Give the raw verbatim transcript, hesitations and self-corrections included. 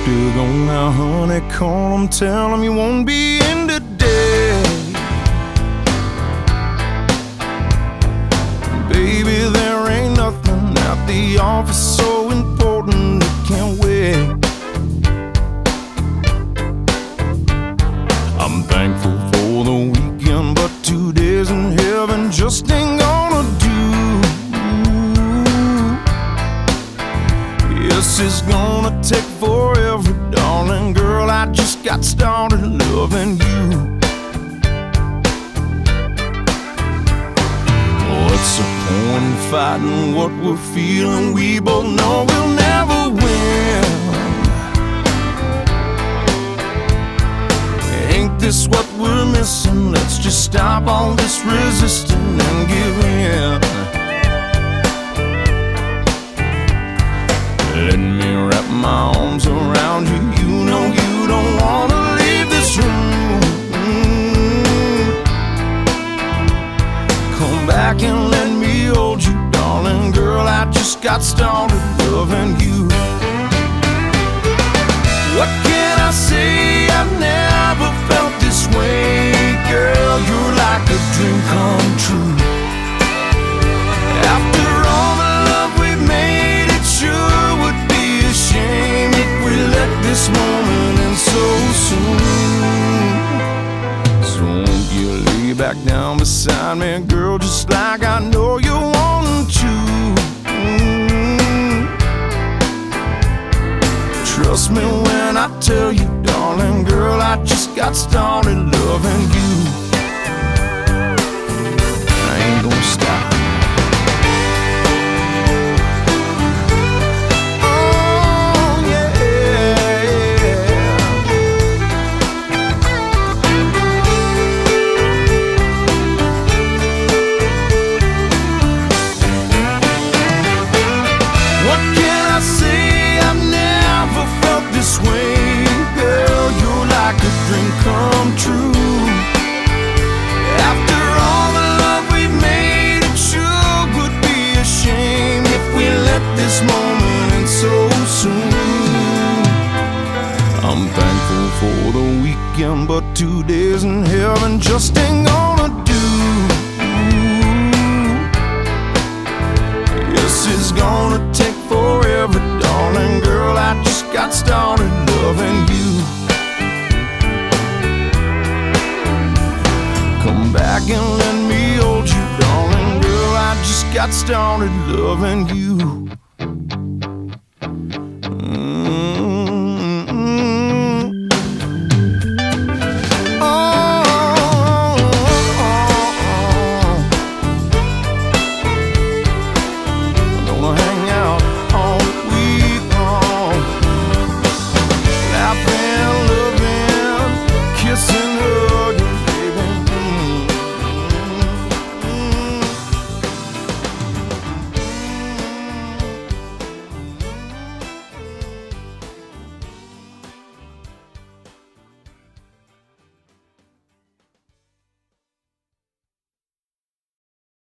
to go now, honey. Call him, tell him you won't be in today. Baby, there ain't nothing at the office so important it can't wait. I'm thankful for the weekend, but two days in heaven just ain't gonna do. Yes, it's gonna take forever, darling girl. I just got started loving you. What's the point in fighting what we're feeling? We both know we'll never win. Ain't this what we're missing? Let's just stop all this resisting and give in. Let me wrap my arms around you. You know you don't wanna leave this room. Come back and let me hold you, darling girl. I just got started loving you. What can I say? I've never felt this way, girl. You're like a dream come true. After all the love we've made, it sure would be a shame if we let this moment end so soon. So won't you lay back down beside me, girl, just like I know you want to. Mm. Trust me when I tell you, darling girl, I just got started loving you. I ain't gonna stop. Come true. After all the love we've made, it sure would be a shame if we let this moment end so soon. I'm thankful for the weekend, but two days in heaven just ain't gonna do. Yes, it's gonna take forever, darling girl. I just got started loving you. Come back and let me hold you, darling girl. I just got started loving you.